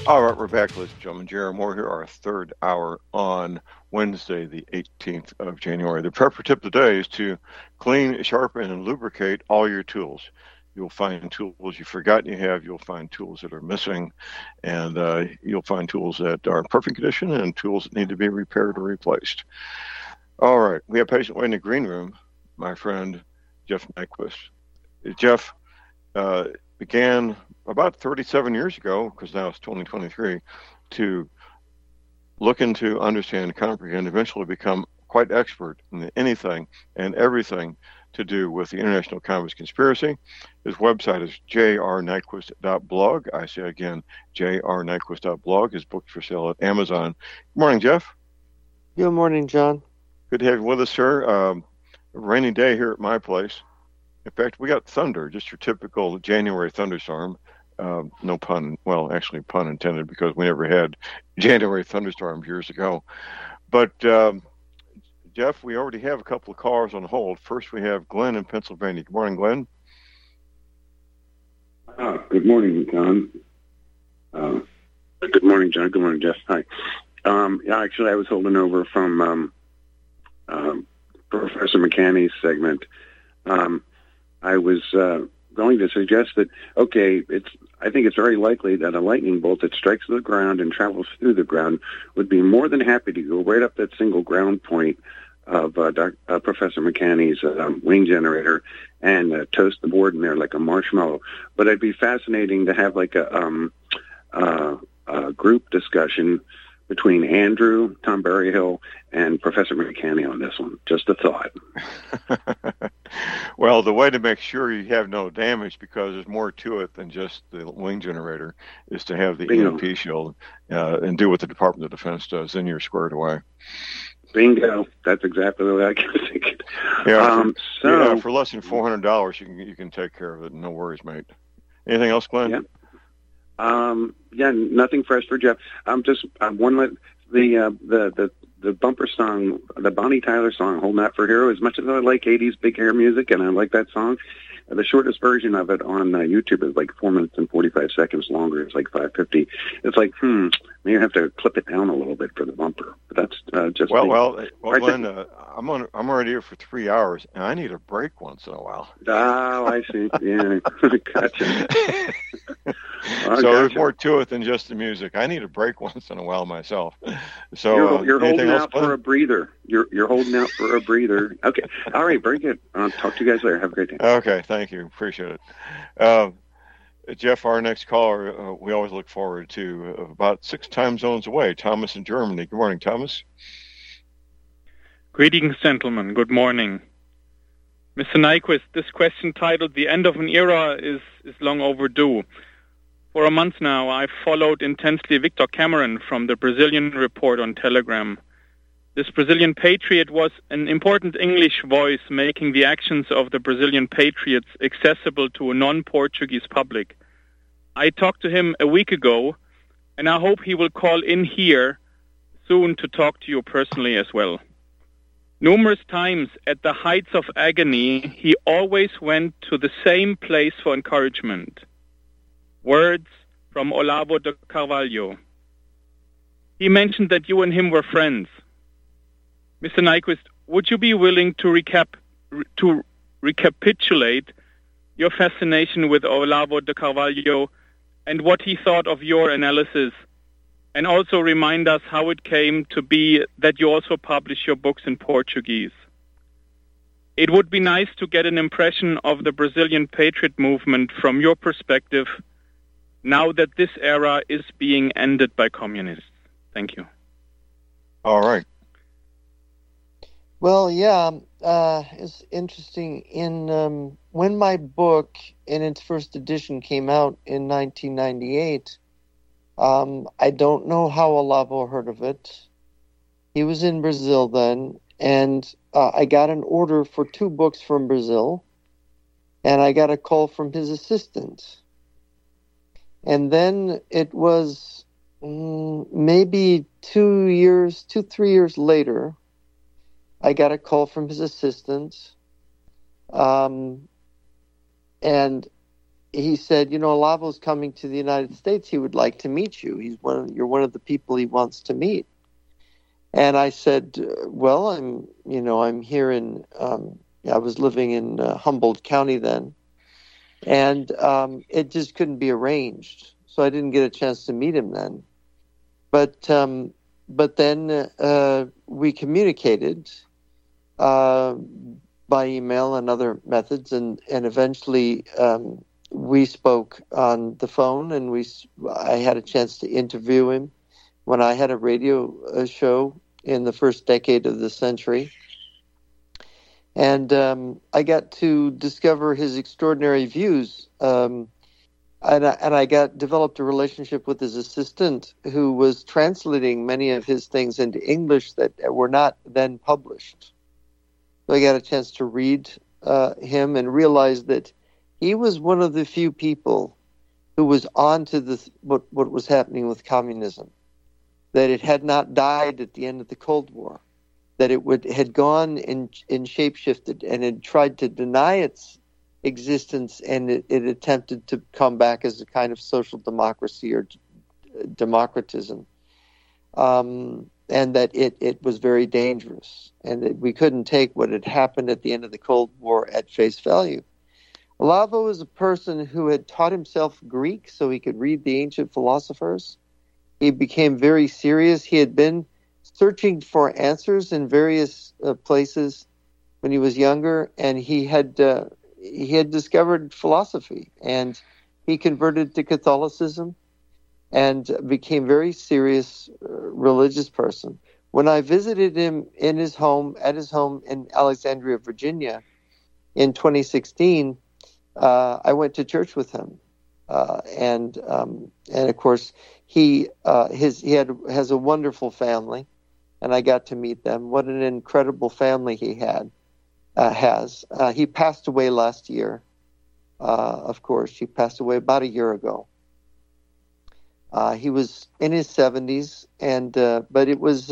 All right, we're back, ladies and gentlemen. Jerry Moore here, our third hour on Wednesday, the 18th of January. The prepper tip today is to clean, sharpen, and lubricate all your tools. You'll find tools you've forgotten you have. You'll find tools that are missing, and you'll find tools that are in perfect condition and tools that need to be repaired or replaced. All right, we have patient waiting in the green room, my friend Jeff Nyquist. Jeff began about 37 years ago, because now it's 2023, to look into, understand, comprehend, eventually become quite expert in anything and everything to do with the International Communist Conspiracy. His website is jrnyquist.blog. I say again, jrnyquist.blog. His book's for sale at Amazon. Good morning, Jeff. Good morning, John. Good to have you with us, sir. A rainy day here at my place. In fact, we got thunder, just your typical January thunderstorm. No pun, well, actually pun intended, because we never had January thunderstorms years ago. But, Jeff, we already have a couple of callers on hold. First, we have Glenn in Pennsylvania. Good morning, Glenn. Good morning, John. Good morning, John. Good morning, Jeff. Hi. Actually, I was holding over from Professor McCanney's segment. I was going to suggest that, I think it's very likely that a lightning bolt that strikes the ground and travels through the ground would be more than happy to go right up that single ground point of Professor McCanney's wing generator and toast the board in there like a marshmallow. But it'd be fascinating to have like a group discussion between Andrew, Tom Berryhill, and Professor McCanney on this one. Just a thought. Well, the way to make sure you have no damage, because there's more to it than just the wing generator, is to have the EMP shield and do what the Department of Defense does. Then you're squared away. Bingo. That's exactly the way I can think it. For less than $400, you can take care of it. No worries, mate. Anything else, Glenn? Yeah. Nothing fresh for Jeff. The bumper song, the Bonnie Tyler song, "Holding Out for Hero." As much as I like 80s big hair music, and I like that song, the shortest version of it on YouTube is like 4 minutes and 45 seconds longer. It's like 5:50. It's like, maybe I have to clip it down a little bit for the bumper. But that's just Glenn, I'm already here for 3 hours, and I need a break once in a while. Oh, I see. Yeah, gotcha. So there's more to it than just the music. I need a break once in a while myself. So you're holding out for a breather. You're holding out for a breather. Okay. All right. Very good. I'll talk to you guys later. Have a great day. Okay. Thank you. Appreciate it. Jeff, our next caller, we always look forward to, about 6 time zones away. Thomas in Germany. Good morning, Thomas. Greetings, gentlemen. Good morning. Mr. Nyquist, this question titled "The End of an Era" is long overdue. For a month now, I've followed intensely Victor Cameron from the Brazilian Report on Telegram. This Brazilian patriot was an important English voice, making the actions of the Brazilian patriots accessible to a non-Portuguese public. I talked to him a week ago, and I hope he will call in here soon to talk to you personally as well. Numerous times at the heights of agony, he always went to the same place for encouragement. Words from Olavo de Carvalho. He mentioned that you and him were friends. Mr. Nyquist, would you be willing to recapitulate your fascination with Olavo de Carvalho and what he thought of your analysis, and also remind us how it came to be that you also publish your books in Portuguese? It would be nice to get an impression of the Brazilian patriot movement from your perspective, now that this era is being ended by communists. Thank you. All right. Well, it's interesting. When my book in its first edition came out in 1998, I don't know how Olavo heard of it. He was in Brazil then, and I got an order for 2 books from Brazil, and I got a call from his assistant. And then it was maybe 3 years later, I got a call from his assistant, and he said, Olavo's coming to the United States. He would like to meet you. You're one of the people he wants to meet. And I said, well, I'm here I was living in Humboldt County then, and it just couldn't be arranged. So I didn't get a chance to meet him then. But then we communicated by email and other methods, and eventually we spoke on the phone, and I had a chance to interview him when I had a radio show in the first decade of the century. And I got to discover his extraordinary views. And I developed a relationship with his assistant, who was translating many of his things into English that were not then published. So I got a chance to read him and realize that he was one of the few people who was on to what was happening with communism, that it had not died at the end of the Cold War, that it had gone and shape-shifted and had tried to deny its existence, and it attempted to come back as a kind of social democracy or democratism, and that it was very dangerous, and that we couldn't take what had happened at the end of the Cold War at face value. Olavo was a person who had taught himself Greek so he could read the ancient philosophers. He became very serious. He had been searching for answers in various places when he was younger, and he had discovered philosophy, and he converted to Catholicism and became very serious religious person. When I visited him at his home in Alexandria, Virginia, in 2016, I went to church with him, and of course he has a wonderful family, and I got to meet them. What an incredible family he has. He passed away last year. Of course, he passed away about a year ago. He was in his 70s, but it was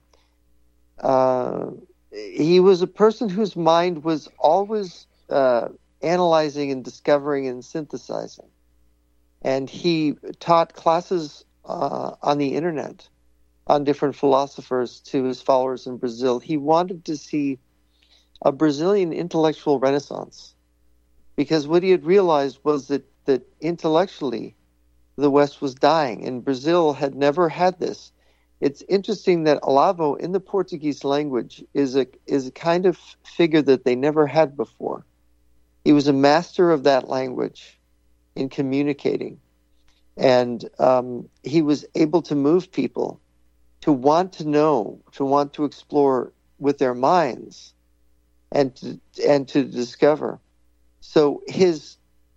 he was a person whose mind was always analyzing and discovering and synthesizing. And he taught classes on the internet on different philosophers to his followers in Brazil. He wanted to see a Brazilian intellectual renaissance, because what he had realized was that intellectually the West was dying, and Brazil had never had this. It's interesting that Olavo in the Portuguese language is a kind of figure that they never had before. He was a master of that language in communicating, and he was able to move people to want to know, to want to explore with their minds, and to discover. So his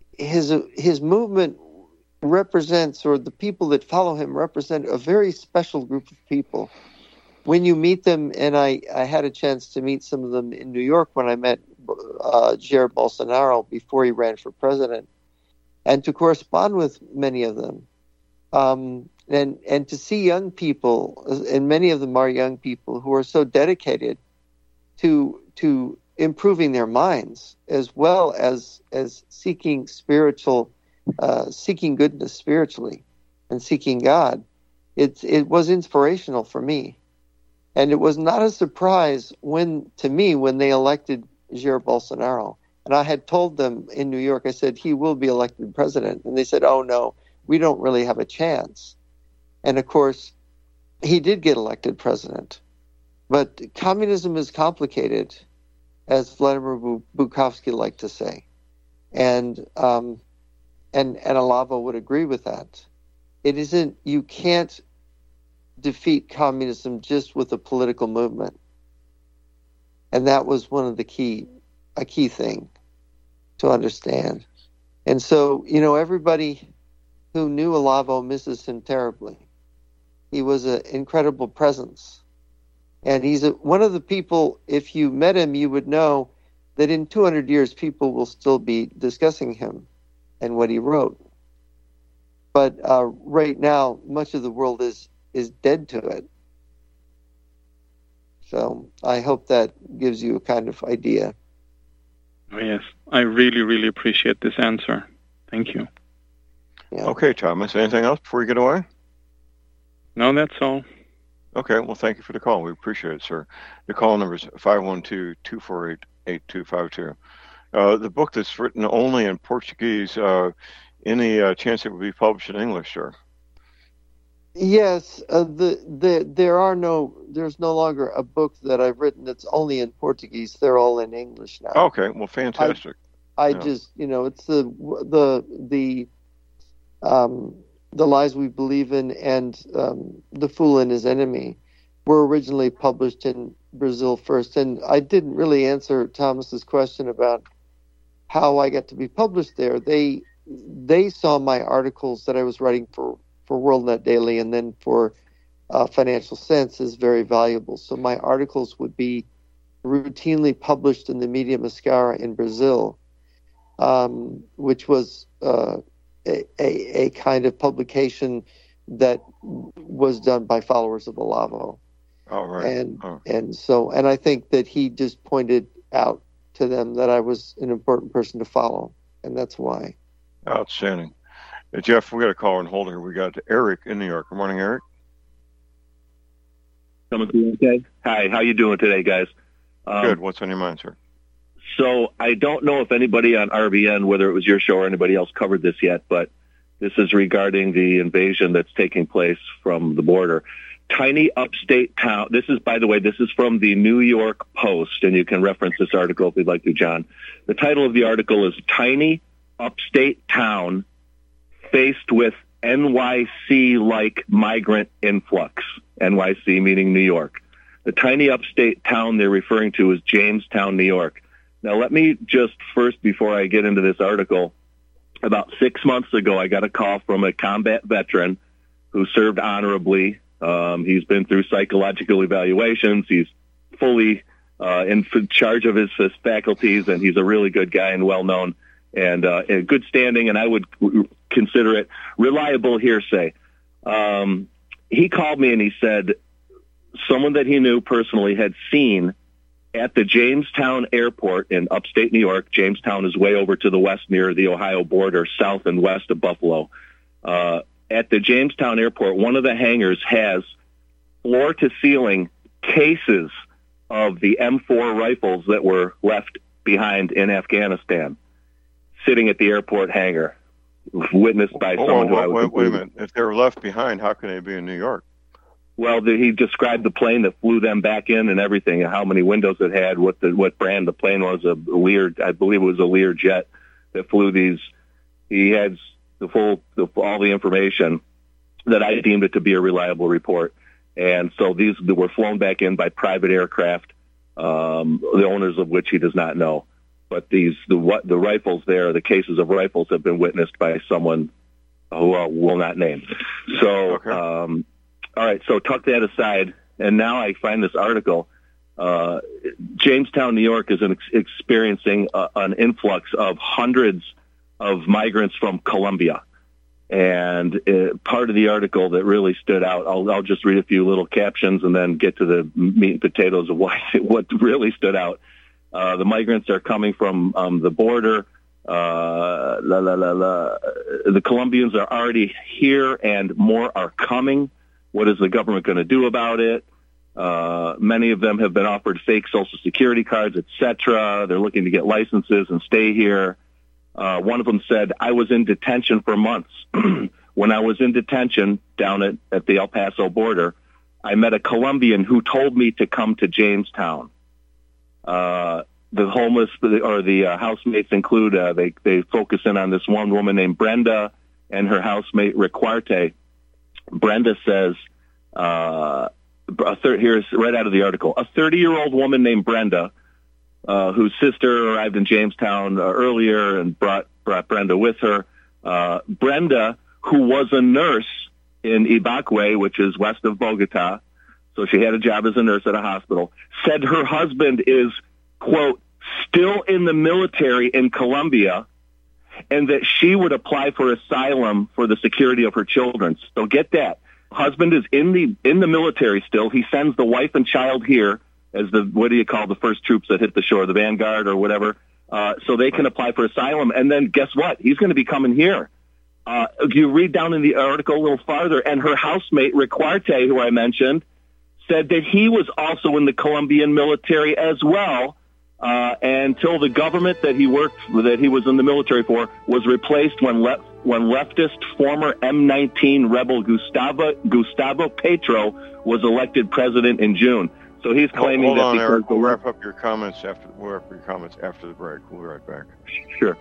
movement represents, or the people that follow him represent, a very special group of people. When you meet them, and I had a chance to meet some of them in New York when I met Jair Bolsonaro before he ran for president, and to correspond with many of them, and to see young people, and many of them are young people who are so dedicated to improving their minds, as well as seeking seeking goodness spiritually and seeking God. It was inspirational for me. And it was not a surprise when they elected Jair Bolsonaro. And I had told them in New York, I said, he will be elected president. And they said, oh no, we don't really have a chance. And of course, he did get elected president. But communism is complicated, as Vladimir Bukovsky liked to say. And Olavo would agree with that. It isn't, you can't defeat communism just with a political movement. And that was a key thing to understand. And so, everybody who knew Olavo misses him terribly. He was an incredible presence. And he's one of the people, if you met him, you would know that in 200 years, people will still be discussing him and what he wrote. But right now, much of the world is dead to it. So I hope that gives you a kind of idea. Oh, yes. I really, really appreciate this answer. Thank Thank you. Yeah. Okay, Thomas, anything else before you get away? No, that's all. Okay, well, thank you for the call. We appreciate it, sir. The call number is 512-248-8252. The book that's written only in Portuguese, any chance it would be published in English, sir? Yes, there's no longer a book that I've written that's only in Portuguese. They're all in English now. Okay, well, fantastic. Just, it's the lies we believe in and The Fool and His Enemy were originally published in Brazil first. And I didn't really answer Thomas's question about how I got to be published there. They saw my articles that I was writing for WorldNet Daily and then for Financial Sense as very valuable. So my articles would be routinely published in the Media Mascara in Brazil, which was a kind of publication that was done by followers of Olavo. All right. And I think that he just pointed out to them that I was an important person to follow, and that's why. Outstanding. Jeff, we got a caller on hold here. We got Eric in New York. Good morning, Eric. Coming through okay? Hi, how you doing today, guys? Good. What's on your mind, sir? So I don't know if anybody on RBN, whether it was your show or anybody else, covered this yet, but this is regarding the invasion that's taking place from the border. Tiny upstate town. This is, by the way, this is from the New York Post, and you can reference this article if you'd like to, John. The title of the article is Tiny Upstate Town Faced with NYC-like Migrant Influx. NYC meaning New York. The tiny upstate town they're referring to is Jamestown, New York. Now, let me just first, before I get into this article, about 6 months ago, I got a call from a combat veteran who served honorably. He's been through psychological evaluations. He's fully in charge of his faculties, and he's a really good guy and well-known and in good standing, and I would consider it reliable hearsay. He called me and he said someone that he knew personally had seen at the Jamestown airport in upstate New York. Jamestown is way over to the west near the Ohio border, south and west of Buffalo. At the Jamestown airport, one of the hangars has floor-to-ceiling cases of the M4 rifles that were left behind in Afghanistan, sitting at the airport hangar, witnessed by someone who I would... Wait a minute. If they were left behind, how can they be in New York? Well, he described the plane that flew them back in and everything, and how many windows it had, what brand the plane was, I believe it was a Lear jet that flew these. He had all the information that I deemed it to be a reliable report. And so these were flown back in by private aircraft, the owners of which he does not know. But the rifles there, the cases of rifles, have been witnessed by someone who will not name. So, okay. All right, so tuck that aside, and now I find this article. Jamestown, New York is experiencing an influx of hundreds of migrants from Colombia. And part of the article that really stood out, I'll just read a few little captions and then get to the meat and potatoes of what really stood out. The migrants are coming from the border. The Colombians are already here and more are coming. What is the government going to do about it? Many of them have been offered fake Social Security cards, etc. They're looking to get licenses and stay here. One of them said, I was in detention for months. When I was in detention down at the El Paso border, I met a Colombian who told me to come to Jamestown. The homeless or the housemates include, they focus in on this one woman named Brenda and her housemate Riquarte. Brenda says, here's right out of the article, a 30-year-old woman named Brenda, whose sister arrived in Jamestown earlier and brought Brenda with her. Brenda, who was a nurse in Ibaque, which is west of Bogota, so she had a job as a nurse at a hospital, said her husband is, quote, still in the military in Colombia, and that she would apply for asylum for the security of her children. So get that. Husband is in the military still. He sends the wife and child here as the, what do you call the first troops that hit the shore, the vanguard or whatever. so they can apply for asylum. And then guess what? He's going to be coming here. You read down in the article a little farther, and her housemate, Rick Cuarte, who I mentioned, said that he was also in the Colombian military as well, until the government that he was in the military for was replaced when leftist former M19 rebel Gustavo Petro was elected president in June. So he's claiming hold that on, because Eric, we'll wrap up your comments after the break. We'll be right back. Sure.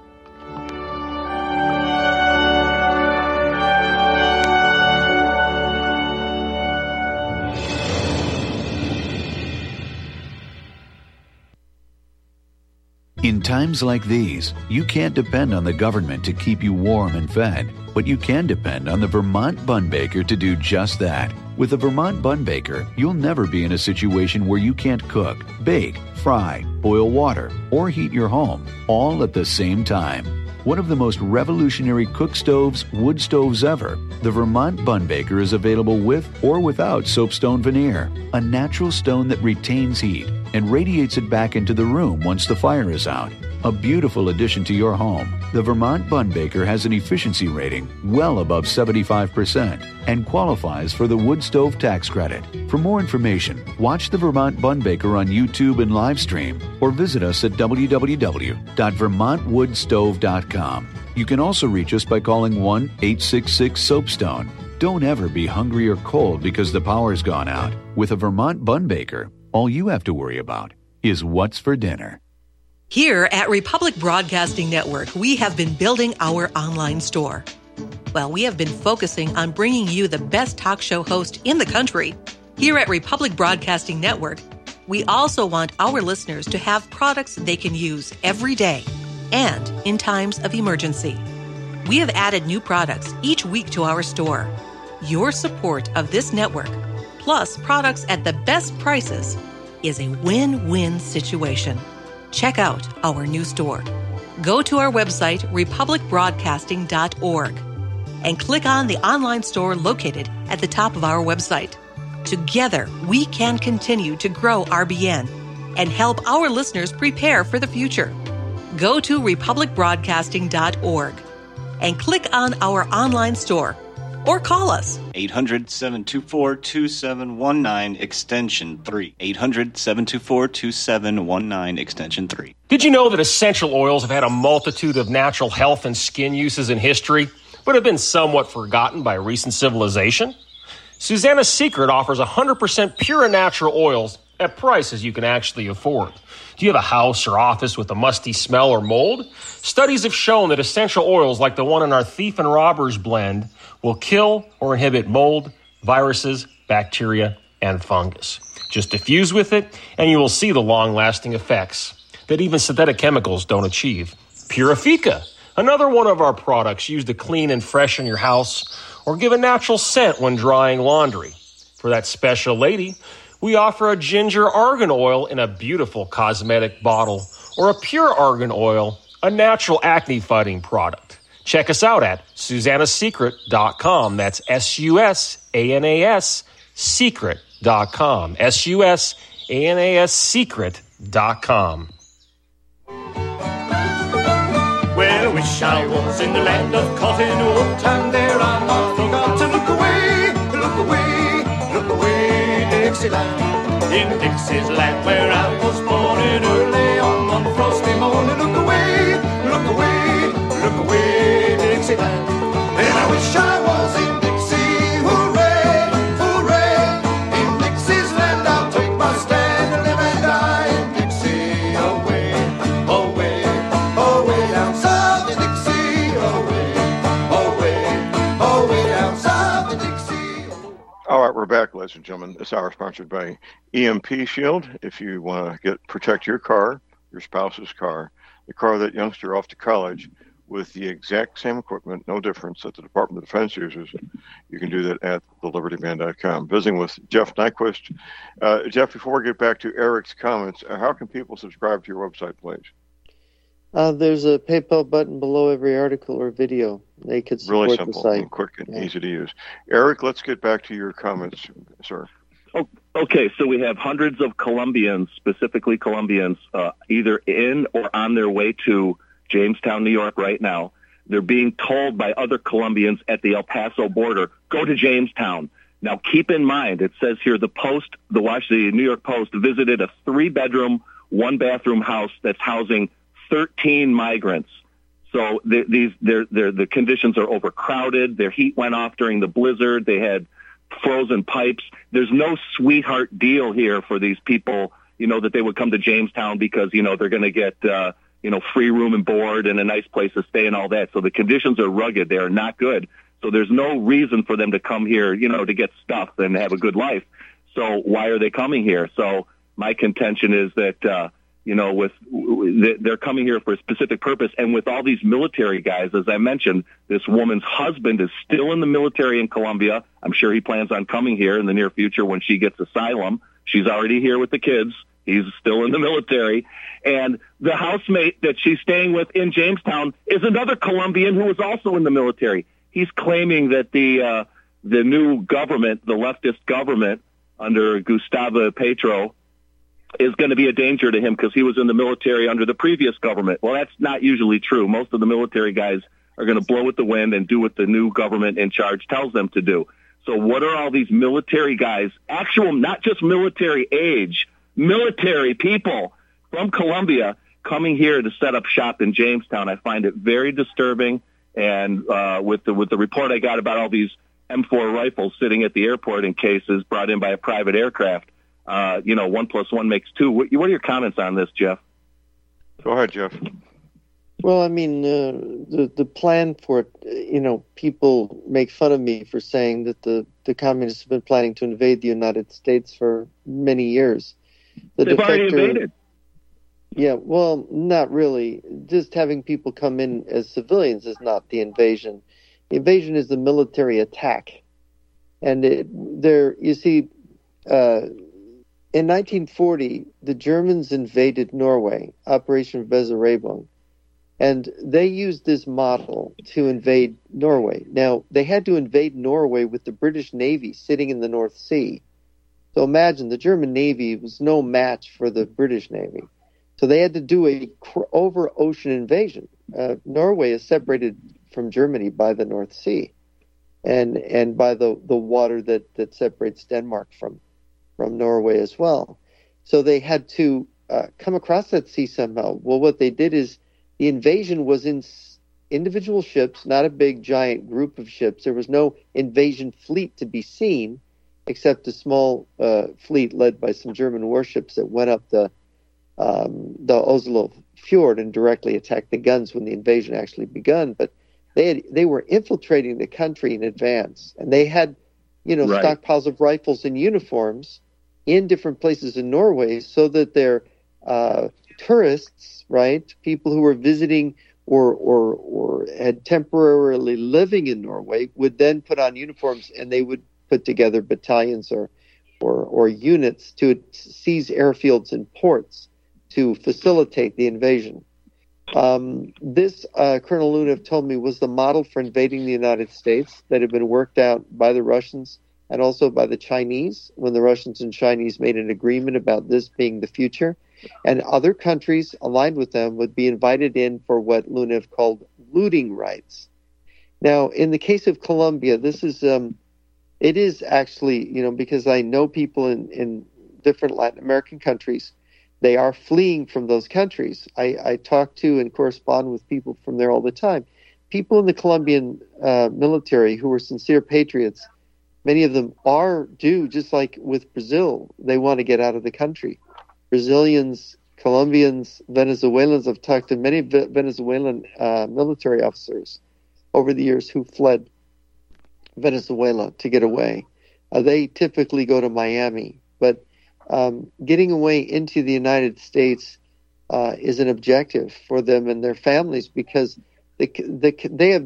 In times like these, you can't depend on the government to keep you warm and fed, but you can depend on the Vermont Bun Baker to do just that. With the Vermont Bun Baker, you'll never be in a situation where you can't cook, bake, fry, boil water, or heat your home, all at the same time. One of the most revolutionary cook stoves, wood stoves ever, the Vermont Bun Baker is available with or without soapstone veneer, a natural stone that retains heat and radiates it back into the room once the fire is out. A beautiful addition to your home, the Vermont Bun Baker has an efficiency rating well above 75% and qualifies for the wood stove tax credit. For more information, watch the Vermont Bun Baker on YouTube and live stream or visit us at www.vermontwoodstove.com. You can also reach us by calling 1-866-SOAPSTONE. Don't ever be hungry or cold because the power's gone out. With a Vermont Bun Baker, all you have to worry about is what's for dinner. Here at Republic Broadcasting Network, we have been building our online store. Well, we have been focusing on bringing you the best talk show host in the country. Here at Republic Broadcasting Network, we also want our listeners to have products they can use every day and in times of emergency. We have added new products each week to our store. Your support of this network, plus products at the best prices, is a win-win situation. Check out our new store. Go to our website, republicbroadcasting.org, and click on the online store located at the top of our website. Together, we can continue to grow RBN and help our listeners prepare for the future. Go to republicbroadcasting.org and click on our online store or call us. 800-724-2719, extension 3. 800-724-2719, extension 3. Did you know that essential oils have had a multitude of natural health and skin uses in history, but have been somewhat forgotten by recent civilization? Susanna's Secret offers 100% pure and natural oils at prices you can actually afford. Do you have a house or office with a musty smell or mold? Studies have shown that essential oils like the one in our Thief and Robbers blend will kill or inhibit mold, viruses, bacteria, and fungus. Just diffuse with it, and you will see the long-lasting effects that even synthetic chemicals don't achieve. Purifica, another one of our products used to clean and freshen your house or give a natural scent when drying laundry. For that special lady, we offer a ginger argan oil in a beautiful cosmetic bottle or a pure argan oil, a natural acne-fighting product. Check us out at SusannaSecret.com. That's SUSANAS Secret.com. SUSANAS Secret.com. Well, I wish I was in the land of cotton wool, and there I not forgot to look away, look away, look away, Dixieland. In Dixie's land where I was born in early on one frosty morning, look away, look away, look away, Dixieland. And I wish I was in Dixie, hooray, hooray. In Dixie's land I'll take my stand and live and die in Dixie, away, away, away down south in Dixie, away, away, away down south in Dixie. All right, we're back, ladies and gentlemen. This hour is sponsored by EMP Shield. If you want to protect your car, your spouse's car, the car of that youngster off to college, with the exact same equipment, no difference, that the Department of Defense uses, you can do that at thelibertyman.com. Visiting with Jeff Nyquist. Jeff, before we get back to Eric's comments, how can people subscribe to your website, please? There's a PayPal button below every article or video. They could support really simple the site. And quick and easy to use. Eric, let's get back to your comments, sir. Oh, Okay, so we have hundreds of Colombians, specifically Colombians, either in or on their way to Jamestown, New York right now. They're being told by other Colombians at the El Paso border, go to Jamestown. Now, keep in mind, it says here the New York Post visited a 3-bedroom, 1-bathroom house that's housing 13 migrants. So the conditions are overcrowded. Their heat went off during the blizzard. They had frozen pipes. There's no sweetheart deal here for these people, that they would come to Jamestown because, they're going to get, free room and board and a nice place to stay and all that. So the conditions are rugged. They are not good. So there's no reason for them to come here, to get stuff and have a good life. So why are they coming here? So my contention is that, they're coming here for a specific purpose. And with all these military guys, as I mentioned, this woman's husband is still in the military in Colombia. I'm sure he plans on coming here in the near future when she gets asylum. She's already here with the kids. He's still in the military. And the housemate that she's staying with in Jamestown is another Colombian who is also in the military. He's claiming that the new government, the leftist government under Gustavo Petro, is going to be a danger to him because he was in the military under the previous government. Well, that's not usually true. Most of the military guys are going to blow with the wind and do what the new government in charge tells them to do. So what are all these military guys, actual, not just military age, military people from Colombia coming here to set up shop in Jamestown? I find it very disturbing. And with the report I got about all these M4 rifles sitting at the airport in cases brought in by a private aircraft, 1 + 1 makes 2. What are your comments on this, Jeff? Go ahead, Jeff. Well, I mean, the plan for it, people make fun of me for saying that the communists have been planning to invade the United States for many years. They've already invaded. Yeah, well, not really. Just having people come in as civilians is not the invasion. The invasion is the military attack. And in 1940, the Germans invaded Norway, Operation Weserübung, and they used this model to invade Norway. Now, they had to invade Norway with the British Navy sitting in the North Sea. So imagine, the German Navy was no match for the British Navy. So they had to do a over-ocean invasion. Norway is separated from Germany by the North Sea and by the water that separates Denmark from Norway as well. So they had to come across that sea somehow. Well, what they did is the invasion was in individual ships, not a big giant group of ships. There was no invasion fleet to be seen, except a small fleet led by some German warships that went up the Oslo Fjord and directly attacked the guns when the invasion actually begun. But they were infiltrating the country in advance, and they had stockpiles of rifles and uniforms in different places in Norway so that their tourists, right, people who were visiting or had temporarily living in Norway would then put on uniforms and they would put together battalions or units to seize airfields and ports to facilitate the invasion. This, Colonel Lunev told me, was the model for invading the United States that had been worked out by the Russians and also by the Chinese when the Russians and Chinese made an agreement about this being the future. And other countries aligned with them would be invited in for what Lunev called looting rights. Now, in the case of Colombia, this is, it is actually, because I know people in different Latin American countries, they are fleeing from those countries. I talk to and correspond with people from there all the time. People in the Colombian military who are sincere patriots, many of them do, just like with Brazil, they want to get out of the country. Brazilians, Colombians, Venezuelans, I've talked to many Venezuelan military officers over the years who fled Venezuela to get away. They typically go to Miami, but getting away into the United States is an objective for them and their families because they have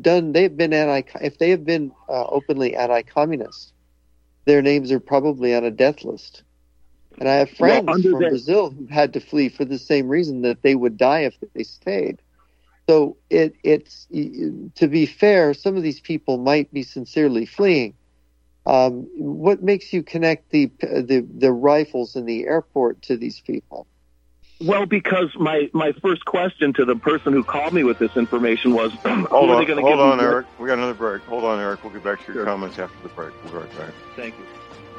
been openly anti-communist, their names are probably on a death list. And I have friends from Brazil who had to flee for the same reason, that they would die if they stayed. So it's to be fair, some of these people might be sincerely fleeing, What makes you connect the rifles in the airport to these people? Well, because my first question to the person who called me with this information was, hold on, Eric. We got another break. Hold on, Eric. We'll get back to your comments after the break. We'll be right back. Thank you.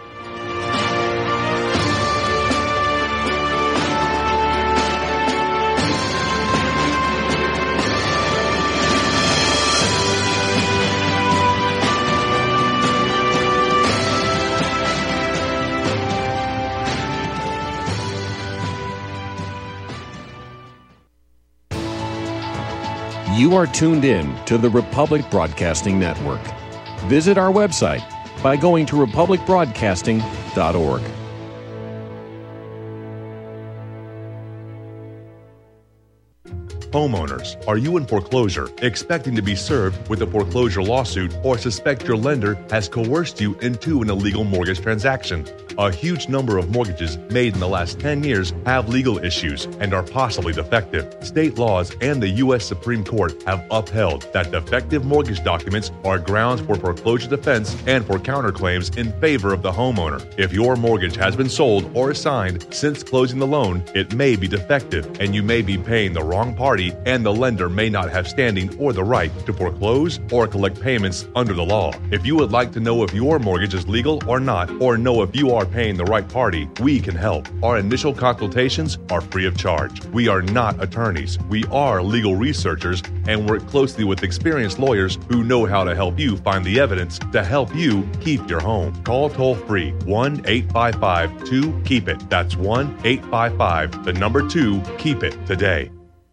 You are tuned in to the Republic Broadcasting Network. Visit our website by going to republicbroadcasting.org. Homeowners, are you in foreclosure, expecting to be served with a foreclosure lawsuit, or suspect your lender has coerced you into an illegal mortgage transaction? A huge number of mortgages made in the last 10 years have legal issues and are possibly defective. State laws and the U.S. Supreme Court have upheld that defective mortgage documents are grounds for foreclosure defense and for counterclaims in favor of the homeowner. If your mortgage has been sold or assigned since closing the loan, it may be defective and you may be paying the wrong party, and the lender may not have standing or the right to foreclose or collect payments under the law. If you would like to know if your mortgage is legal or not, or know if you are paying the right party, we can help. Our initial consultations are free of charge. We are not attorneys. We are legal researchers and work closely with experienced lawyers who know how to help you find the evidence to help you keep your home. Call toll-free 1-855-2-KEEP-IT. That's 1-855-2-KEEP-IT today.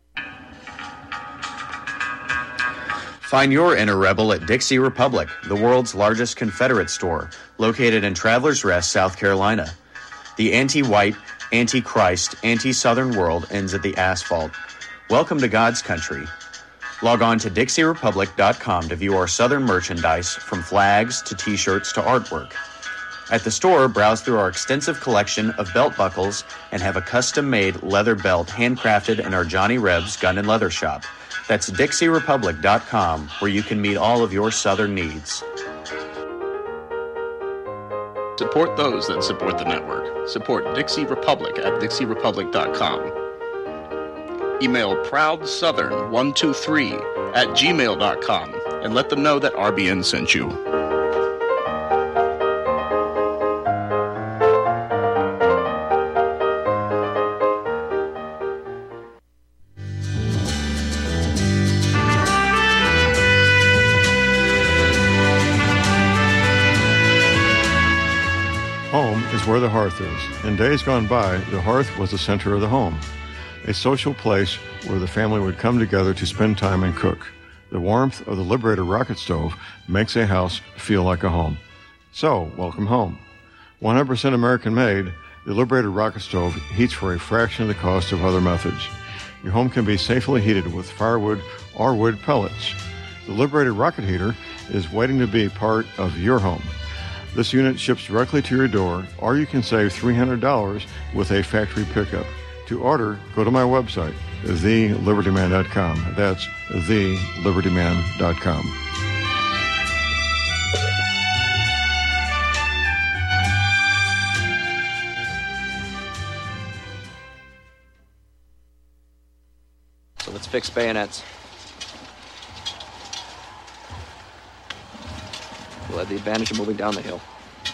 Find your inner rebel at Dixie Republic, the world's largest Confederate store, located in Travelers Rest, South Carolina. The anti-white, anti-Christ, anti-Southern world ends at the asphalt. Welcome to God's country. Log on to DixieRepublic.com to view our Southern merchandise, from flags to T-shirts to artwork. At the store, browse through our extensive collection of belt buckles and have a custom-made leather belt handcrafted in our Johnny Rebs Gun and Leather Shop. That's DixieRepublic.com, where you can meet all of your Southern needs. Support those that support the network. Support Dixie Republic at DixieRepublic.com. Email ProudSouthern123@gmail.com and let them know that RBN sent you. Home is where the hearth is. In days gone by, the hearth was the center of the home, a social place where the family would come together to spend time and cook. The warmth of the Liberator rocket stove makes a house feel like a home. So, welcome home. 100% American-made, the Liberator rocket stove heats for a fraction of the cost of other methods. Your home can be safely heated with firewood or wood pellets. The Liberator rocket heater is waiting to be part of your home. This unit ships directly to your door, or you can save $300 with a factory pickup. To order, go to my website, thelibertyman.com. That's thelibertyman.com. So let's fix bayonets. We'll have the advantage of moving down the hill.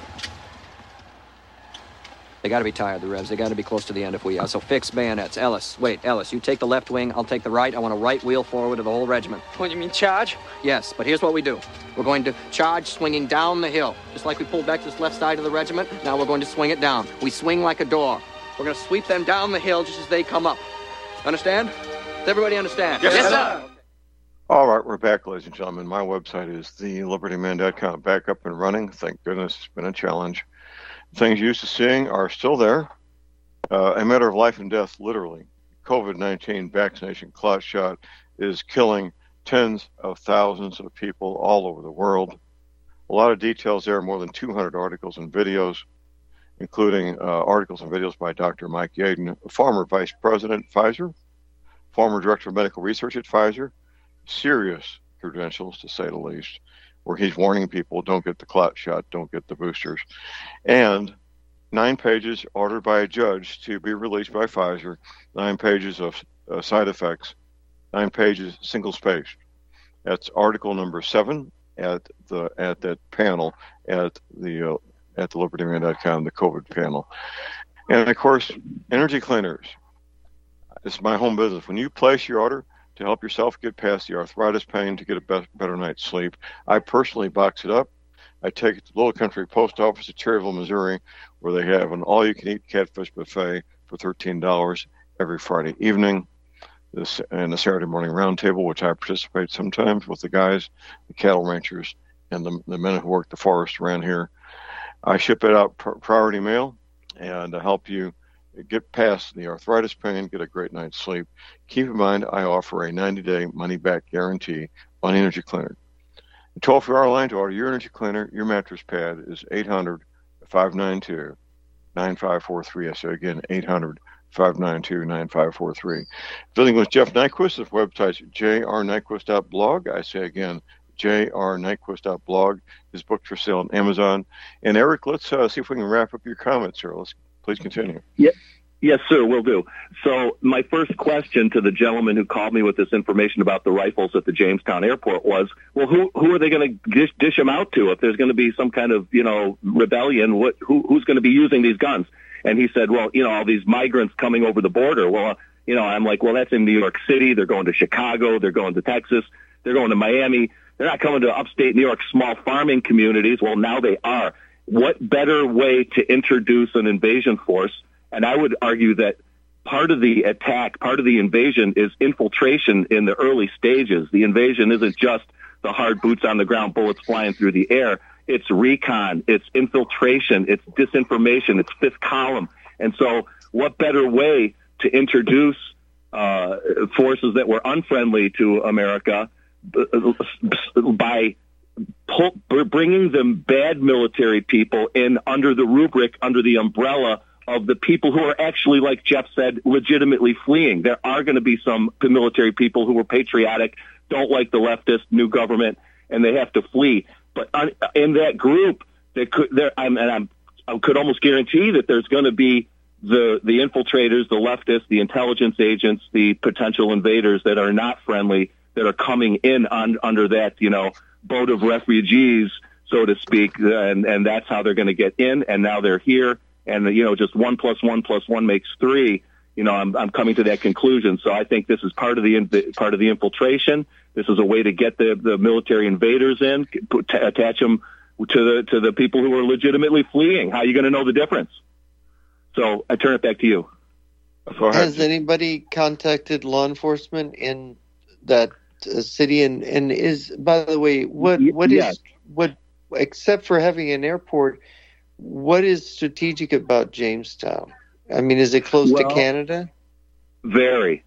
They got to be tired, the Revs. They got to be close to the end if we are. So fix bayonets. Ellis, you take the left wing, I'll take the right. I want a right wheel forward of the whole regiment. What, you mean charge? Yes, but here's what we do. We're going to charge swinging down the hill. Just like we pulled back this left side of the regiment, now we're going to swing it down. We swing like a door. We're going to sweep them down the hill just as they come up. Understand? Does everybody understand? Yes, sir. All right, we're back, ladies and gentlemen. My website is thelibertyman.com. Back up and running. Thank goodness. It's been a challenge. Things you're used to seeing are still there. A matter of life and death, literally. COVID-19 vaccination clot shot is killing tens of thousands of people all over the world. A lot of details there, more than 200 articles and videos, including articles and videos by Dr. Mike Yeadon, former vice president at Pfizer, former director of medical research at Pfizer. Serious credentials, to say the least. where he's warning people, don't get the clot shot, don't get the boosters. And 9 pages ordered by a judge to be released by Pfizer, 9 pages of side effects, 9 pages single-spaced. That's article number 7 at that panel at the libertyman.com, the COVID panel. And of course, energy cleaners. This is my home business. When you place your order to help yourself get past the arthritis pain, to get a better night's sleep, I personally box it up. I take it to the Little Country Post Office at Cherryville, Missouri, where they have an all-you-can-eat catfish buffet for $13 every Friday evening. And the Saturday morning roundtable, which I participate sometimes with the guys, the cattle ranchers, and the men who work the forest around here. I ship it out priority mail and help you get past the arthritis pain, get a great night's sleep. Keep in mind, I offer a 90-day money-back guarantee on Energy Cleaner. The toll-free line to order your energy cleaner, your mattress pad is 800-592-9543. I say again, 800-592-9543. Visiting with Jeff Nyquist, his website's jrnyquist.blog. I say again, jrnyquist.blog. His books for sale on Amazon. And Eric, let's see if we can wrap up your comments here. Please continue. Yes, sir, will do. So my first question to the gentleman who called me with this information about the rifles at the Jamestown airport was, well, who are they going to dish them out to? If there's going to be some kind of, rebellion, who's going to be using these guns? And he said, well, all these migrants coming over the border. Well, I'm like, well, that's in New York City. They're going to Chicago. They're going to Texas. They're going to Miami. They're not coming to upstate New York small farming communities. Well, now they are. What better way to introduce an invasion force? And I would argue that part of the attack, part of the invasion is infiltration in the early stages. The invasion isn't just the hard boots on the ground, bullets flying through the air. It's recon, it's infiltration, it's disinformation, it's fifth column. And so what better way to introduce forces that were unfriendly to America by bringing them bad military people in under the rubric, under the umbrella of the people who are actually, like Jeff said, legitimately fleeing. There are going to be some milit people who are patriotic, don't like the leftist new government, and they have to flee. But in that group, I could almost guarantee that there's going to be the infiltrators, the leftists, the intelligence agents, the potential invaders that are not friendly, that are coming in under that, boat of refugees, so to speak, and that's how they're going to get in. And now they're here, and just 1 + 1 + 1 makes 3. I'm coming to that conclusion. So I think this is part of the infiltration. This is a way to get the military invaders in, attach them to the people who are legitimately fleeing. How are you going to know the difference? So I turn it back to you. Has anybody contacted law enforcement in that city? And is, by the way, what except for having an airport, what is strategic about Jamestown? I mean, is it close to Canada? Very.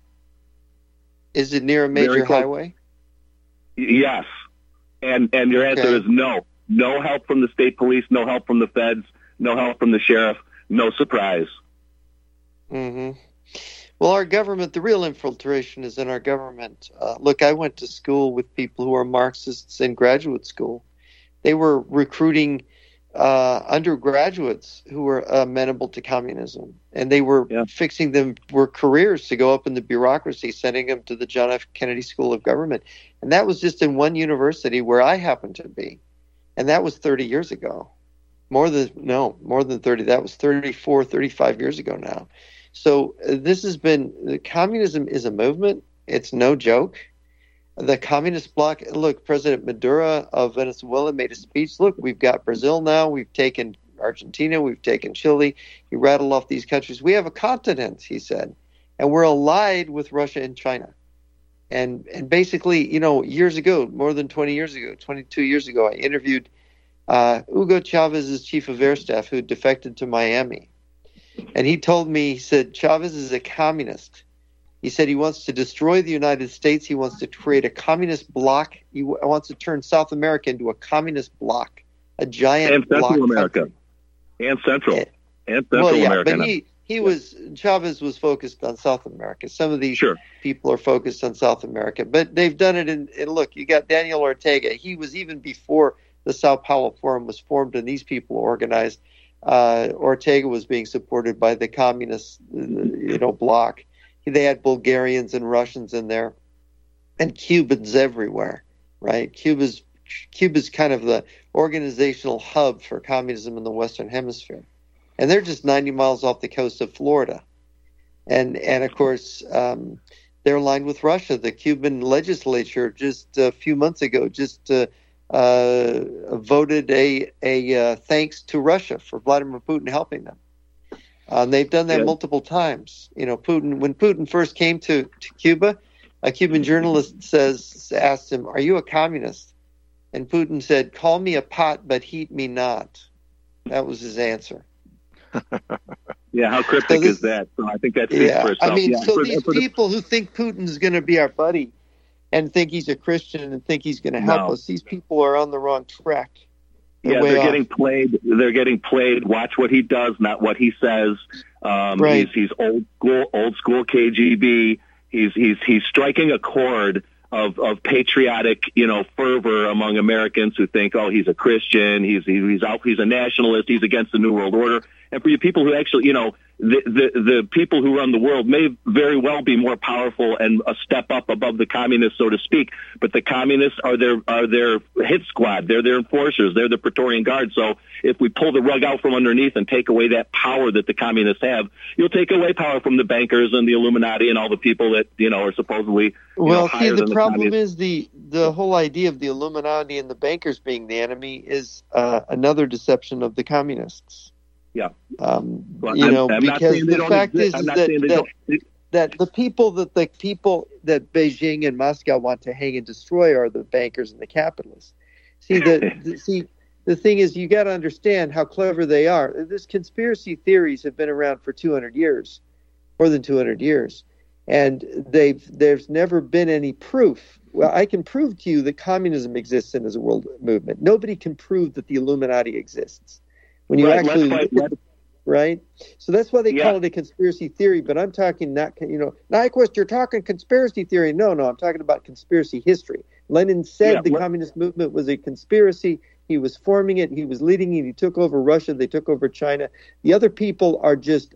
Is it near a major highway? Yes. And your answer is no. No help from the state police, no help from the feds, no help from the sheriff, no surprise. Mm-hmm. Well, our government, the real infiltration is in our government. Look, I went to school with people who are Marxists in graduate school. They were recruiting undergraduates who were amenable to communism, and they were fixing them for careers to go up in the bureaucracy, sending them to the John F. Kennedy School of Government. And that was just in one university where I happened to be. And that was 30 years ago. More than 30. That was 34, 35 years ago now. So communism is a movement. It's no joke. The communist bloc, look, President Maduro of Venezuela made a speech. Look, we've got Brazil now. We've taken Argentina. We've taken Chile. He rattled off these countries. We have a continent, he said, and we're allied with Russia and China. And basically, years ago, more than 20 years ago, 22 years ago, I interviewed Hugo Chavez's chief of air staff who defected to Miami. And he told me, he said, Chavez is a communist. He said he wants to destroy the United States. He wants to create a communist bloc. He wants to turn South America into a communist bloc, a giant bloc. And Central America. And Central America. But he Chavez was focused on South America. Some of these people are focused on South America, but they've done it and look, you got Daniel Ortega. He was even before the Sao Paulo Forum was formed and these people organized. Ortega was being supported by the communist, bloc. They had Bulgarians and Russians in there, and Cubans everywhere, right? Cuba's kind of the organizational hub for communism in the Western Hemisphere. And they're just 90 miles off the coast of Florida. And of course, they're aligned with Russia. The Cuban legislature just a few months ago voted a thanks to Russia for Vladimir Putin helping them. They've done that multiple times. When Putin first came to Cuba, a Cuban journalist asked him, "Are you a communist?" And Putin said, "Call me a pot, but heat me not." That was his answer. Yeah, how cryptic is that? So I think that speaks for itself. These people who think Putin's going to be our buddy and think he's a Christian and think he's going to help us, these people are on the wrong track. They're getting played. They're getting played. Watch what he does, not what he says. Right. He's old school KGB. He's striking a chord of patriotic, fervor among Americans who think, oh, he's a Christian, he's a nationalist, he's against the New World Order. And for you people who actually, the people who run the world may very well be more powerful and a step up above the communists, so to speak. But the communists are their hit squad. They're their enforcers. They're the Praetorian Guard. So if we pull the rug out from underneath and take away that power that the communists have, you'll take away power from the bankers and the Illuminati and all the people that are supposedly higher than the problem is the whole idea of the Illuminati and the bankers being the enemy is another deception of the communists. Yeah. Because the fact is that the people that Beijing and Moscow want to hang and destroy are the bankers and the capitalists. The thing is, you got to understand how clever they are. This conspiracy theories have been around for 200 years, more than 200 years, and there's never been any proof. Well, I can prove to you that communism exists and is a world movement. Nobody can prove that the Illuminati exists. When you right? So that's why they call it a conspiracy theory. But I'm talking Nyquist, you're talking conspiracy theory. No, I'm talking about conspiracy history. Lenin said the communist movement was a conspiracy. He was forming it. He was leading it. He took over Russia. They took over China. The other people are just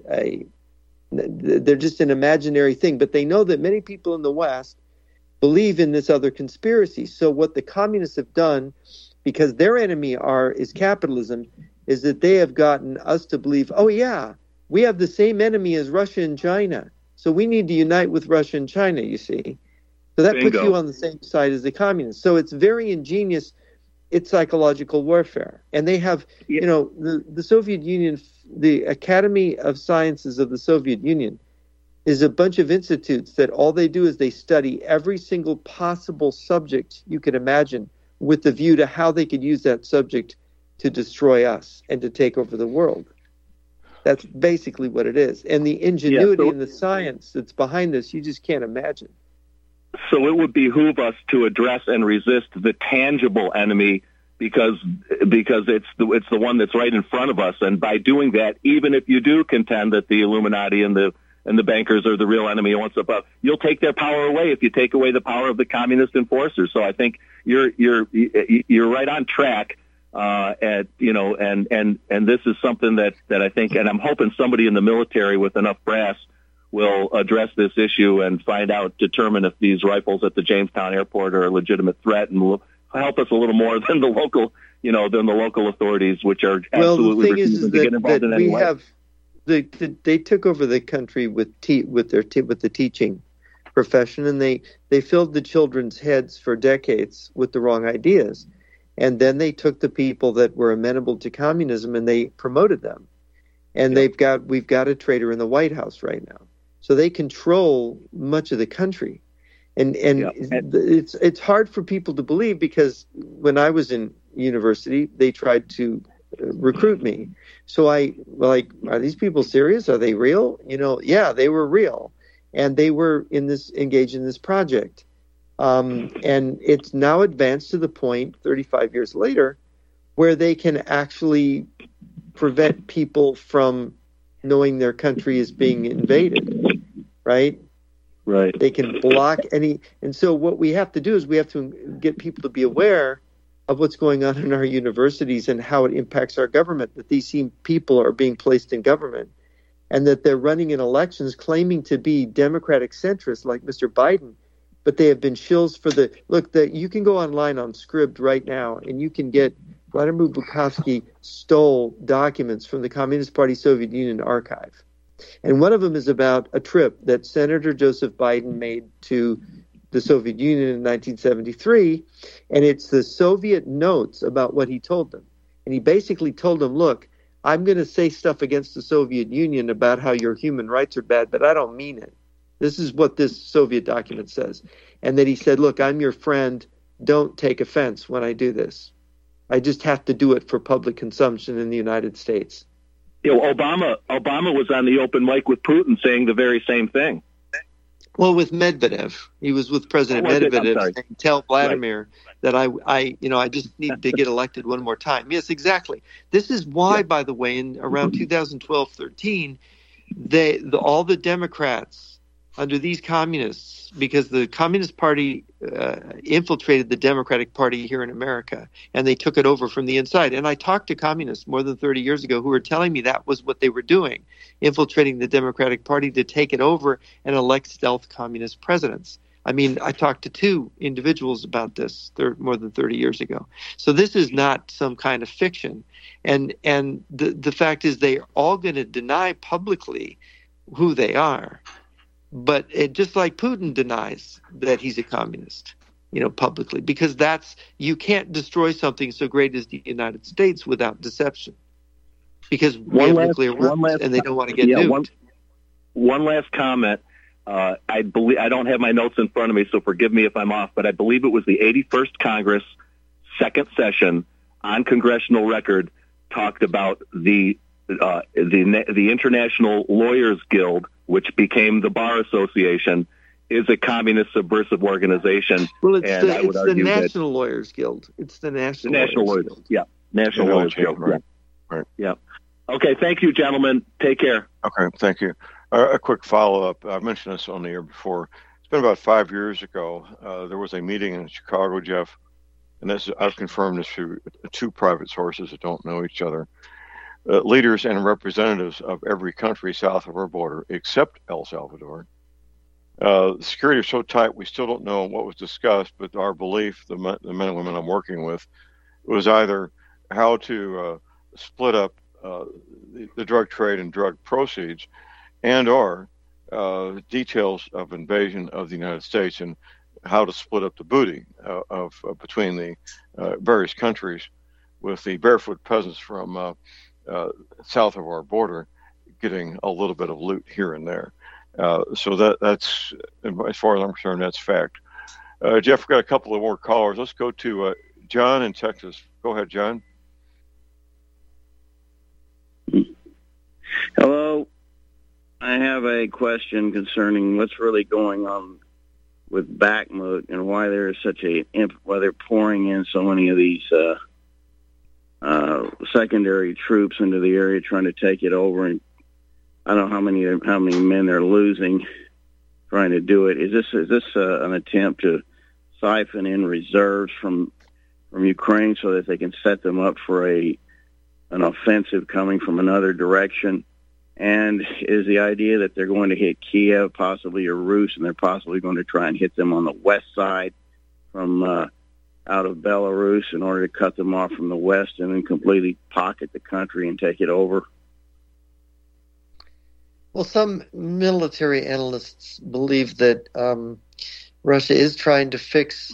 they're just an imaginary thing. But they know that many people in the West believe in this other conspiracy. So what the communists have done, because their enemy is capitalism, is that they have gotten us to believe, oh yeah, we have the same enemy as Russia and China, so we need to unite with Russia and China, you see. So that puts you on the same side as the communists. So it's very ingenious. It's psychological warfare. And they have, the Soviet Union, the Academy of Sciences of the Soviet Union is a bunch of institutes that all they do is they study every single possible subject you could imagine with the view to how they could use that subject to destroy us and to take over the world. That's basically what it is. And the ingenuity and the science that's behind this, you just can't imagine. So it would behoove us to address and resist the tangible enemy because it's the one that's right in front of us. And by doing that, even if you do contend that the Illuminati and the bankers are the real enemy once above, you'll take their power away if you take away the power of the communist enforcers. So I think you're right on track. And this is something that I think, and I'm hoping somebody in the military with enough brass will address this issue and determine if these rifles at the Jamestown airport are a legitimate threat, and will help us a little more than the local authorities, which are absolutely refusing to get involved in any way. They took over the country with the teaching profession, and they filled the children's heads for decades with the wrong ideas. And then they took the people that were amenable to communism and they promoted them. And we've got a traitor in the White House right now. So they control much of the country. And it's hard for people to believe, because when I was in university, they tried to recruit me. So are these people serious? Are they real? Yeah, they were real. And they were engaged in this project. And it's now advanced to the point 35 years later where they can actually prevent people from knowing their country is being invaded, right? Right. They can block any. And so what we have to do is we have to get people to be aware of what's going on in our universities and how it impacts our government, that these people are being placed in government and that they're running in elections claiming to be Democratic centrists like Mr. Biden, but they have been shills for the – look, you can go online on Scribd right now and you can get Vladimir Bukovsky stole documents from the Communist Party Soviet Union archive. And one of them is about a trip that Senator Joseph Biden made to the Soviet Union in 1973, and it's the Soviet notes about what he told them. And he basically told them, look, I'm going to say stuff against the Soviet Union about how your human rights are bad, but I don't mean it. This is what this Soviet document says. And then he said, look, I'm your friend. Don't take offense when I do this. I just have to do it for public consumption in the United States. You know, Obama was on the open mic with Putin saying the very same thing. Well, with Medvedev, he was with President Medvedev saying, tell Vladimir that I just need to get elected one more time. Yes, exactly. This is why, by the way, in around 2012-13, all the Democrats under these communists, because the Communist Party infiltrated the Democratic Party here in America, and they took it over from the inside. And I talked to communists more than 30 years ago who were telling me that was what they were doing, infiltrating the Democratic Party to take it over and elect stealth communist presidents. I mean, I talked to two individuals about this more than 30 years ago. So this is not some kind of fiction. And the fact is they're all going to deny publicly who they are. But just like Putin denies that he's a communist, publicly, because you can't destroy something so great as the United States without deception, because we have nuclear weapons and they don't want to get nuked. One last comment. I don't have my notes in front of me, so forgive me if I'm off, but I believe it was the 81st Congress, second session, on congressional record, talked about the International Lawyers Guild, which became the Bar Association, is a communist subversive organization. Well, it's the National Lawyers Guild. It's the National Lawyers Guild. Yeah, National Lawyers Guild. Right. Yeah. Okay, thank you, gentlemen. Take care. Okay, thank you. A quick follow-up. I mentioned this on the air before. It's been about 5 years ago. There was a meeting in Chicago, Jeff, and I've confirmed this through two private sources that don't know each other. Leaders and representatives of every country south of our border, except El Salvador. The security is so tight, we still don't know what was discussed, but our belief, the men and women I'm working with, was either how to split up the drug trade and drug proceeds, and or details of invasion of the United States and how to split up the booty between the various countries, with the barefoot peasants from south of our border getting a little bit of loot here and there. So that's, as far as I'm concerned, that's fact. Jeff, we've got a couple of more callers. Let's go to John in Texas. Go ahead, John. Hello. I have a question concerning what's really going on with Bakhmut and why there is why they're pouring in so many of these secondary troops into the area trying to take it over, and I don't know how many men they're losing trying to do it. Is this an attempt to siphon in reserves from Ukraine so that they can set them up for an offensive coming from another direction? And is the idea that they're going to hit Kiev, possibly, or Rus, and they're possibly going to try and hit them on the west side from out of Belarus in order to cut them off from the west and then completely pocket the country and take it over? Well, some military analysts believe that Russia is trying to fix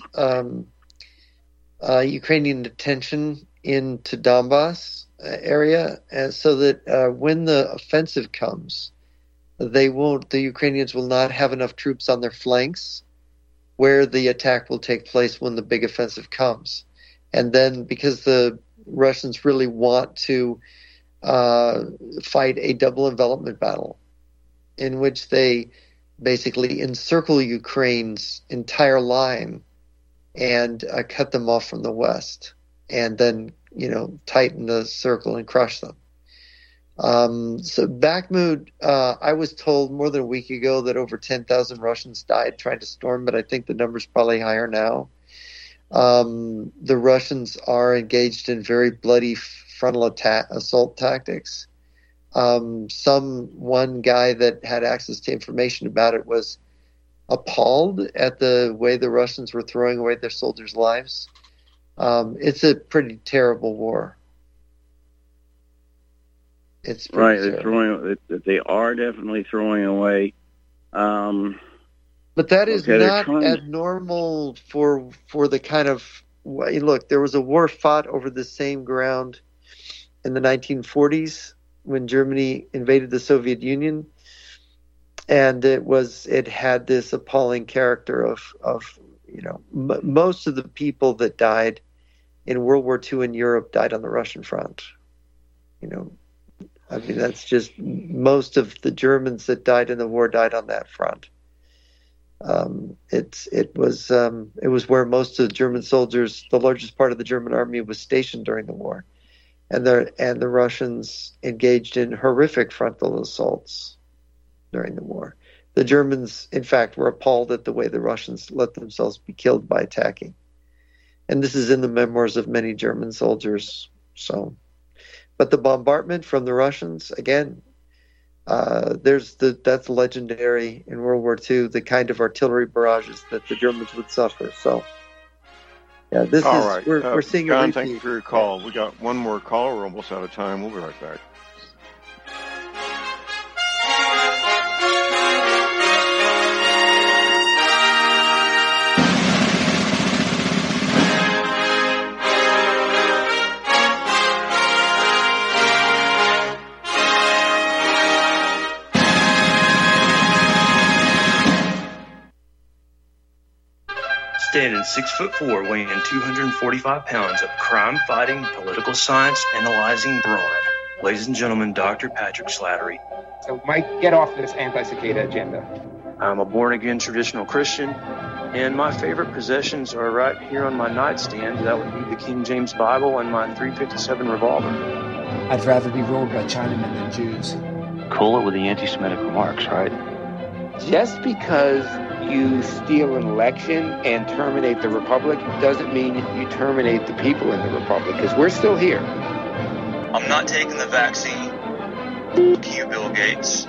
Ukrainian attention into Donbass area, so that when the offensive comes, the Ukrainians will not have enough troops on their flanks where the attack will take place when the big offensive comes. And then because the Russians really want to fight a double envelopment battle in which they basically encircle Ukraine's entire line and cut them off from the west, and then tighten the circle and crush them. So Bakhmut, I was told more than a week ago that over 10,000 Russians died trying to storm, but I think the number's probably higher now. The Russians are engaged in very bloody frontal assault tactics. One guy that had access to information about it was appalled at the way the Russians were throwing away their soldiers' lives. It's a pretty terrible war. It's right. terrible. They are definitely throwing away. But that is not abnormal for the kind of look. There was a war fought over the same ground in the 1940s when Germany invaded the Soviet Union, and it had this appalling character of most of the people that died in World War II in Europe died on the Russian front. I mean, that's just most of the Germans that died in the war died on that front. It was where most of the German soldiers, the largest part of the German army, was stationed during the war, and the Russians engaged in horrific frontal assaults during the war. The Germans, in fact, were appalled at the way the Russians let themselves be killed by attacking, and this is in the memoirs of many German soldiers. But the bombardment from the Russians, again, that's legendary in World War II, the kind of artillery barrages that the Germans would suffer. So, yeah, we're seeing John, a repeat. thank you for your call. We got one more call. We're almost out of time. We'll be right back. Standing 6'4", weighing 245 pounds of crime-fighting, political science analyzing brawn. Ladies and gentlemen, Dr. Patrick Slattery. So, Mike, get off this anti-cicada agenda. I'm a born-again traditional Christian, and my favorite possessions are right here on my nightstand. That would be the King James Bible and my .357 revolver. I'd rather be ruled by Chinamen than Jews. Cool it with the anti-Semitic remarks, right? Just because you steal an election and terminate the republic doesn't mean you terminate the people in the republic, because we're still here. I'm not taking the vaccine. Fuck you, Bill Gates.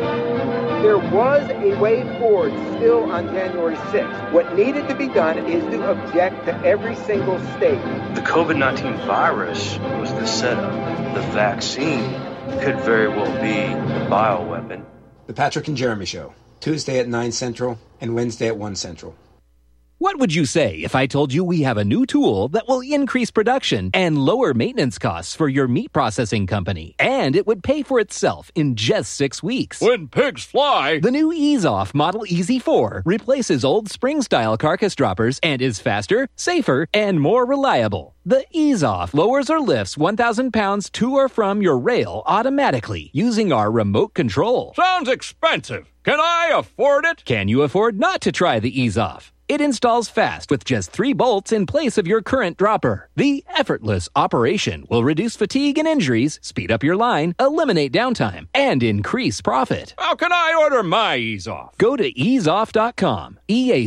There was a way forward still on January 6th. What needed to be done is to object to every single state. The COVID-19 virus was the setup. The vaccine could very well be the bioweapon. The Patrick and Jeremy Show, Tuesday at 9 Central and Wednesday at 1 Central. What would you say if I told you we have a new tool that will increase production and lower maintenance costs for your meat processing company? And it would pay for itself in just 6 weeks. When pigs fly! The new EaseOff Model Easy 4 replaces old spring-style carcass droppers and is faster, safer, and more reliable. The EaseOff lowers or lifts 1,000 pounds to or from your rail automatically using our remote control. Sounds expensive. Can I afford it? Can you afford not to try the EaseOff? It installs fast with just 3 bolts in place of your current dropper. The effortless operation will reduce fatigue and injuries, speed up your line, eliminate downtime, and increase profit. How can I order my EaseOff? Go to easeoff.com,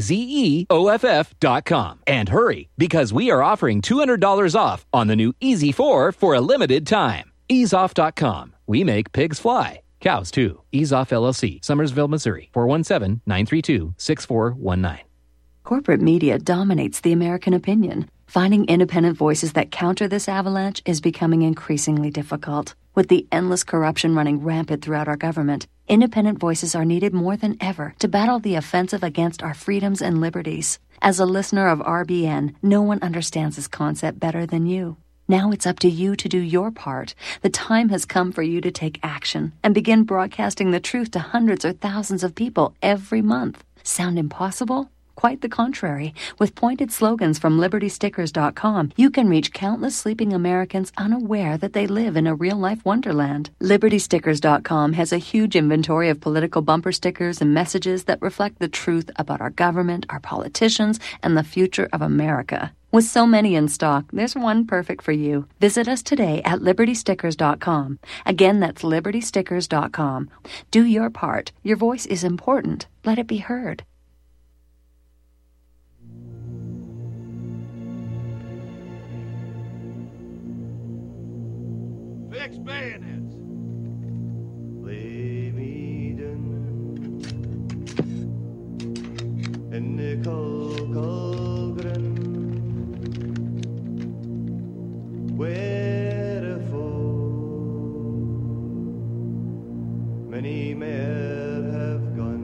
EAZEOFF.com, and hurry, because we are offering $200 off on the new Easy 4 for a limited time. Easeoff.com. We make pigs fly. Cows, too. EaseOff LLC, Summersville, Missouri, 417-932-6419. Corporate media dominates the American opinion. Finding independent voices that counter this avalanche is becoming increasingly difficult. With the endless corruption running rampant throughout our government, independent voices are needed more than ever to battle the offensive against our freedoms and liberties. As a listener of RBN, no one understands this concept better than you. Now it's up to you to do your part. The time has come for you to take action and begin broadcasting the truth to hundreds or thousands of people every month. Sound impossible? Quite the contrary. With pointed slogans from LibertyStickers.com, you can reach countless sleeping Americans unaware that they live in a real-life wonderland. LibertyStickers.com has a huge inventory of political bumper stickers and messages that reflect the truth about our government, our politicians, and the future of America. With so many in stock, there's one perfect for you. Visit us today at libertystickers.com. Again, that's libertystickers.com. Do your part. Your voice is important. Let it be heard. Fix bayonets. Lay me down in the Colgren, wherefore many men have gone.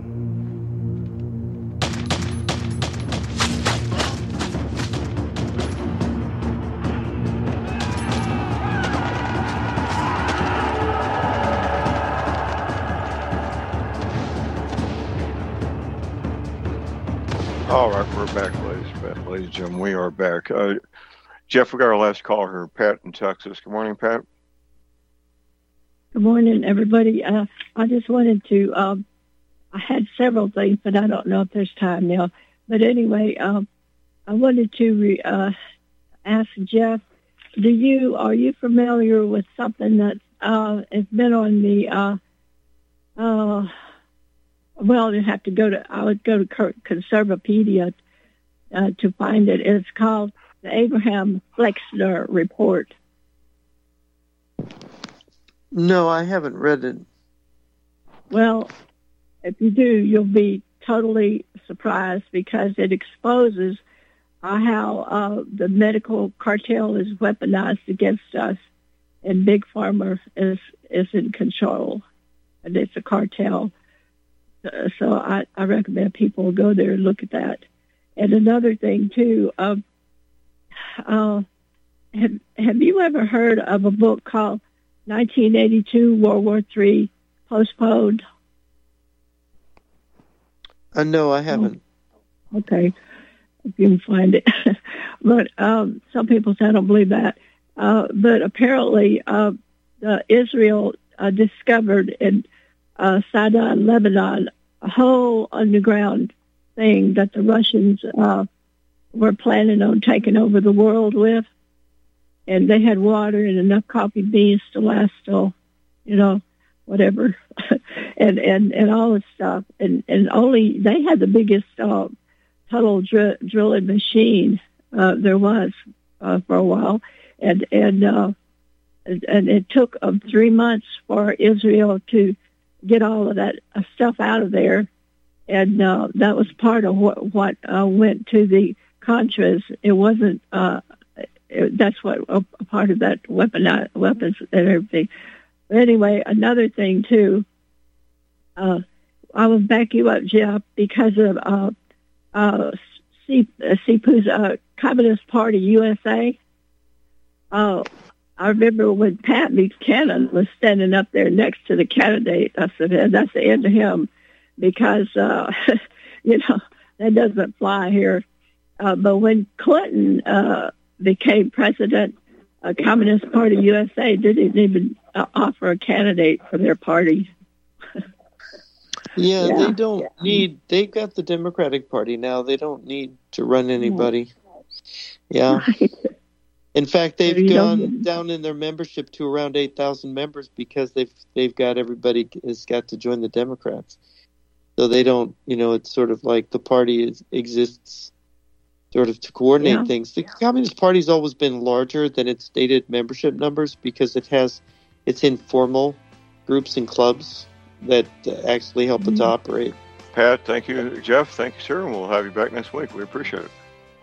All right, we're back, ladies and gentlemen. We are back. Jeff, we got our last caller here, Pat in Texas. Good morning, Pat. Good morning, everybody. I just wanted to, I had several things, but I don't know if there's time now. But anyway, I wanted to ask Jeff, are you familiar with something that has been on the, well, I would go to Conservapedia to find it. It's called the Abraham Flexner Report. No, I haven't read it. Well, if you do, you'll be totally surprised because it exposes how the medical cartel is weaponized against us, and Big Pharma is in control, and it's a cartel. So I recommend people go there and look at that. And another thing, too, have you ever heard of a book called 1982 World War III Postponed? No, I haven't. Okay, if you can find it. But some people say I don't believe that. But apparently Israel discovered in Sidon, Lebanon, a whole underground thing that the Russians were planning on taking over the world with. And they had water and enough coffee beans to last till, whatever, and all this stuff. And only they had the biggest tunnel drilling machine there was for a while. And it took 3 months for Israel to get all of that stuff out of there. And that was part of what went to the Contras. It wasn't, that's what a part of that weapons and everything. But anyway, another thing too, I will back you up, Jeff, because of CPU's Communist Party USA. I remember when Pat Buchanan was standing up there next to the candidate, I said, that's the end of him, because, that doesn't fly here. But when Clinton became president, Communist Party USA didn't even offer a candidate for their party. Yeah, they don't need, they've got the Democratic Party now. They don't need to run anybody. Yeah. In fact, they've gone down in their membership to around 8,000 members because they've got everybody has got to join the Democrats. So they don't, it's sort of like the party exists sort of to coordinate things. The Communist Party's always been larger than its stated membership numbers because it's informal groups and clubs that actually help it to operate. Pat, thank you. Jeff, thank you, sir. And we'll have you back next week. We appreciate it.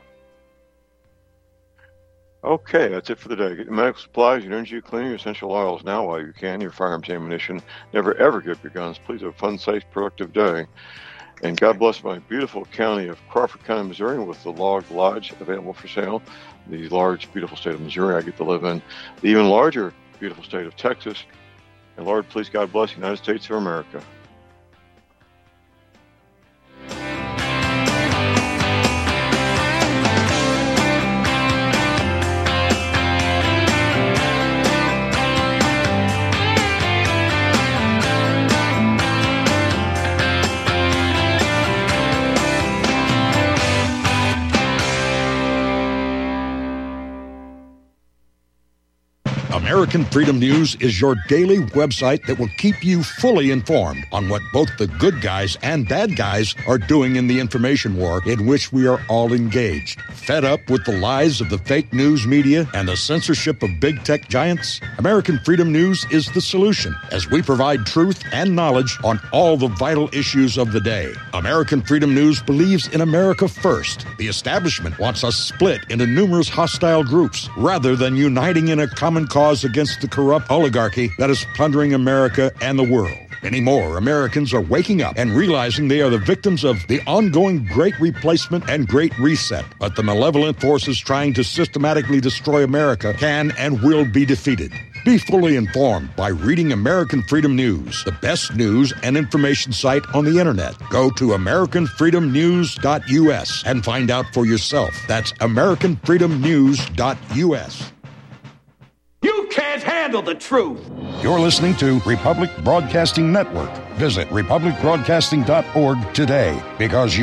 Okay, that's it for the day. Get your medical supplies, your energy, cleaning, your essential oils now while you can, your firearms ammunition. Never, ever give your guns. Please have a fun, safe, productive day. And God bless my beautiful county of Crawford County, Missouri, with the Log Lodge available for sale. The large, beautiful state of Missouri I get to live in. The even larger, beautiful state of Texas. And Lord, please, God bless the United States of America. American Freedom News is your daily website that will keep you fully informed on what both the good guys and bad guys are doing in the information war in which we are all engaged. Fed up with the lies of the fake news media and the censorship of big tech giants? American Freedom News is the solution, as we provide truth and knowledge on all the vital issues of the day. American Freedom News believes in America first. The establishment wants us split into numerous hostile groups rather than uniting in a common cause against the corrupt oligarchy that is plundering America and the world. Many more Americans are waking up and realizing they are the victims of the ongoing Great Replacement and Great Reset. But the malevolent forces trying to systematically destroy America can and will be defeated. Be fully informed by reading American Freedom News, the best news and information site on the internet. Go to AmericanFreedomNews.us and find out for yourself. That's AmericanFreedomNews.us. You can't handle the truth. You're listening to Republic Broadcasting Network. Visit republicbroadcasting.org today, because you